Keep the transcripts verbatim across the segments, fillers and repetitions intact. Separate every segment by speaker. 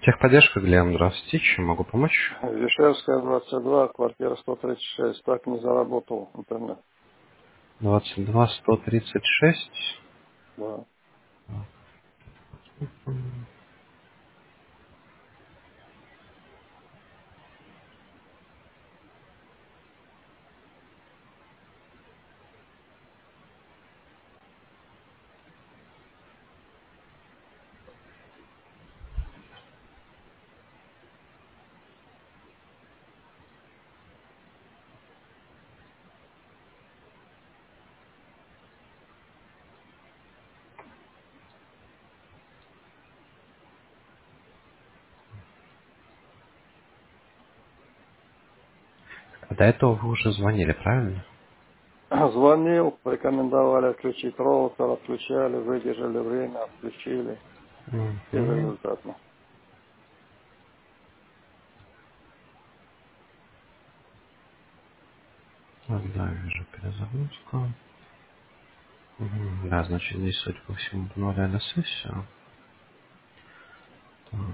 Speaker 1: Техподдержка, Глеб, здравствуйте. Чем могу помочь?
Speaker 2: Вишерская, двадцать два, квартира сто тридцать шесть. Так не заработал интернет.
Speaker 1: двадцать два сто тридцать шесть.
Speaker 2: Да.
Speaker 1: До этого вы уже звонили, правильно?
Speaker 2: Звонил, рекомендовали отключить роутер, отключали, выдержали время, отключили.
Speaker 1: Угу.
Speaker 2: Безрезультатно.
Speaker 1: Да, вижу перезагрузку. Мгм. Да, значит, здесь, судя по всему, обновляли сессию. Так,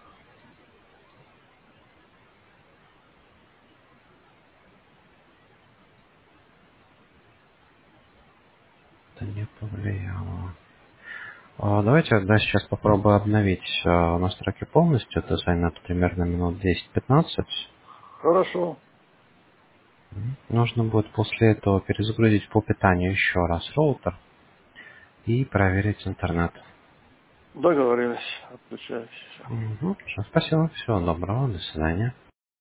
Speaker 1: это не повлияло. А, давайте тогда сейчас попробую обновить а, настройки полностью. Это займет примерно минут десять-пятнадцать.
Speaker 2: Хорошо.
Speaker 1: Нужно будет после этого перезагрузить по питанию еще раз роутер и проверить интернет.
Speaker 2: Договорились. Отключаюсь.
Speaker 1: Угу. Спасибо. Всего доброго. До свидания.